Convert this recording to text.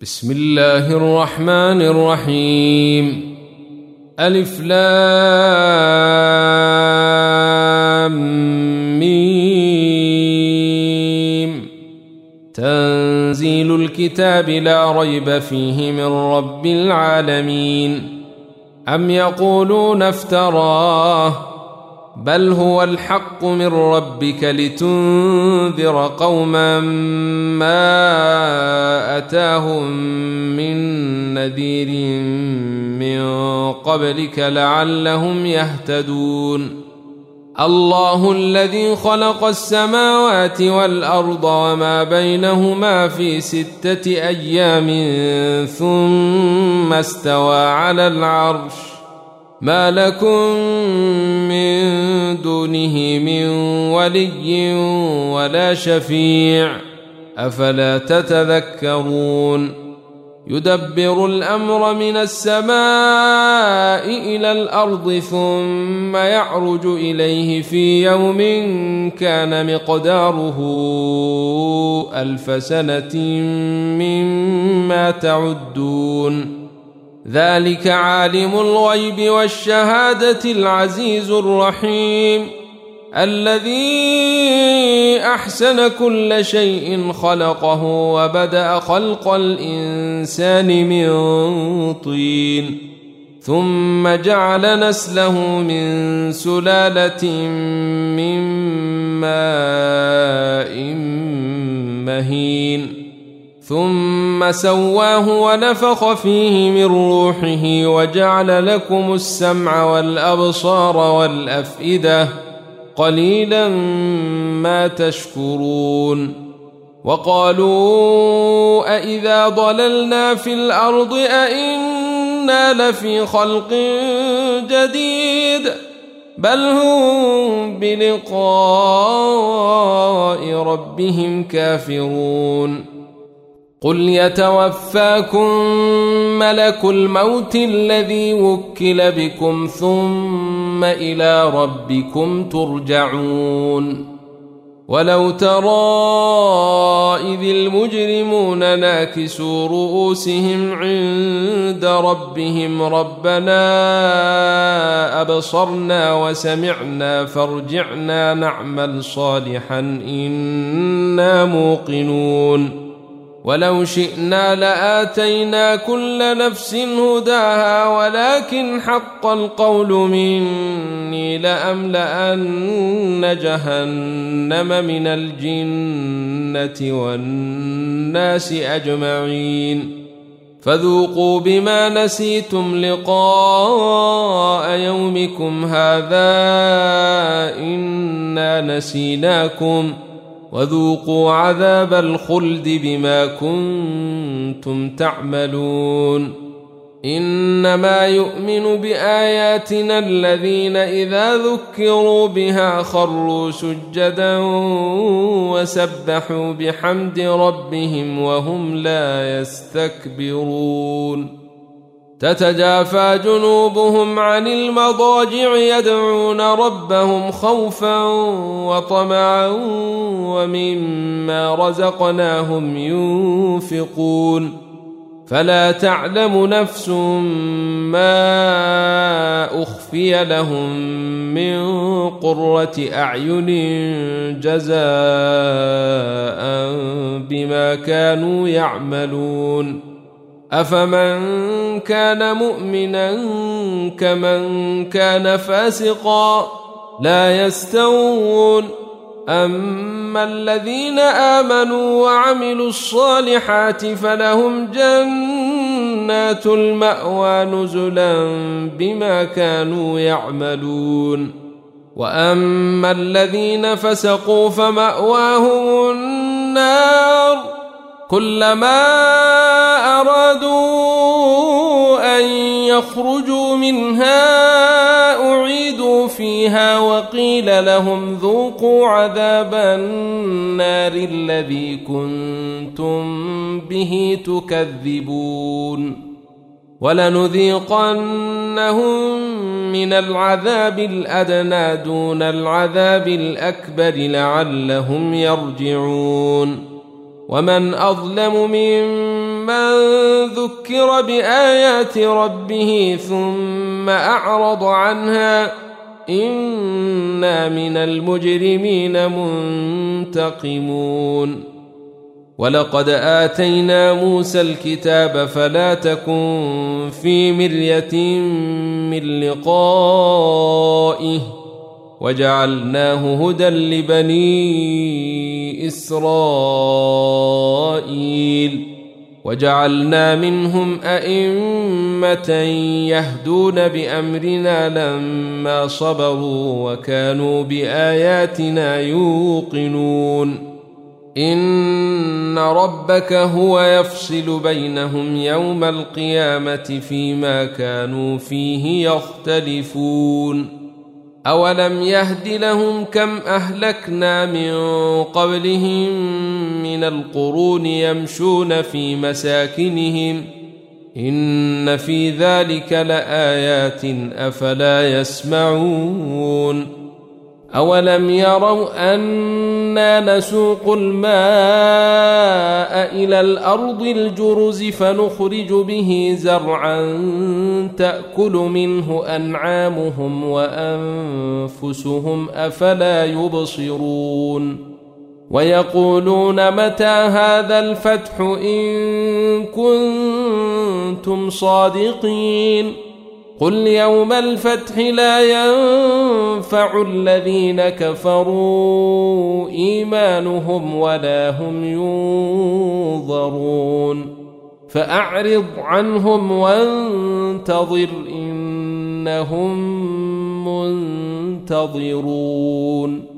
بسم الله الرحمن الرحيم. ألف لام ميم. تنزيل الكتاب لا ريب فيه من رب العالمين. أم يقولون افتراه بل هو الحق من ربك لتنذر قوما ما أتاهم من نذير من قبلك لعلهم يهتدون. الله الذي خلق السماوات والأرض وما بينهما في 6 أيام ثم استوى على العرش ما لكم من دونه من ولي ولا شفيع أفلا تتذكرون. يدبر الأمر من السماء إلى الأرض ثم يعرج إليه في يوم كان مقداره 1000 سنة مما تعدون. ذلك عالم الغيب والشهادة العزيز الرحيم الذي أحسن كل شيء خلقه وبدأ خلق الإنسان من طين ثم جعل نسله من سلالة من ماء مهين ثم سواه ونفخ فيه من روحه وجعل لكم السمع والأبصار والأفئدة قليلا ما تشكرون. وقالوا أإذا ضللنا في الأرض أإنا لفي خلق جديد بل هم بلقاء ربهم كافرون. قل يتوفاكم ملك الموت الذي وكل بكم ثم إلى ربكم ترجعون. ولو ترى إذ المجرمون ناكسوا رؤوسهم عند ربهم ربنا أبصرنا وسمعنا فارجعنا نعمل صالحا إنا موقنون. ولو شئنا لآتينا كل نفس هداها ولكن حق القول مني لأملأن جهنم من الجنة والناس أجمعين. فذوقوا بما نسيتم لقاء يومكم هذا إنا نسيناكم وذوقوا عذاب الخلد بما كنتم تعملون. إنما يؤمن بآياتنا الذين إذا ذكروا بها خروا سجدا وسبحوا بحمد ربهم وهم لا يستكبرون. تتجافى جنوبهم عن المضاجع يدعون ربهم خوفا وطمعا ومما رزقناهم ينفقون. فلا تعلم نفس ما أخفي لهم من قرة أعين جزاء بما كانوا يعملون. أفمن كان مؤمنا كمن كان فاسقا لا يستوون. أما الذين آمنوا وعملوا الصالحات فلهم جنات المأوى نزلا بما كانوا يعملون. وأما الذين فسقوا فمأواهم النار كلما أرادوا أن يخرجوا منها أعيدوا فيها وقيل لهم ذوقوا عذاب النار الذي كنتم به تكذبون. ولنذيقنهم من العذاب الأدنى دون العذاب الأكبر لعلهم يرجعون. ومن أظلم ممن من ذكر بآيات ربه ثم أعرض عنها إنا من المجرمين منتقمون ولقد آتينا موسى الكتاب فلا تكن في مرية من لقائه وجعلناه هدى لبني إسرائيل وجعلنا منهم أئمة يهدون بأمرنا لما صبروا وكانوا بآياتنا يوقنون إن ربك هو يفصل بينهم يوم القيامة فيما كانوا فيه يختلفون أولم يهد لهم كم أهلكنا من قبلهم من القرون يمشون في مساكنهم إن في ذلك لآيات أفلا يسمعون أولم يروا أنا نسوق الماء إلى الأرض الجرز فنخرج به زرعا تأكل منه أنعامهم وأنفسهم أفلا يبصرون ويقولون متى هذا الفتح إن كنتم صادقين قل يوم الفتح لا ينفع الذين كفروا إيمانهم ولا هم ينظرون فأعرض عنهم وانتظر إنهم منتظرون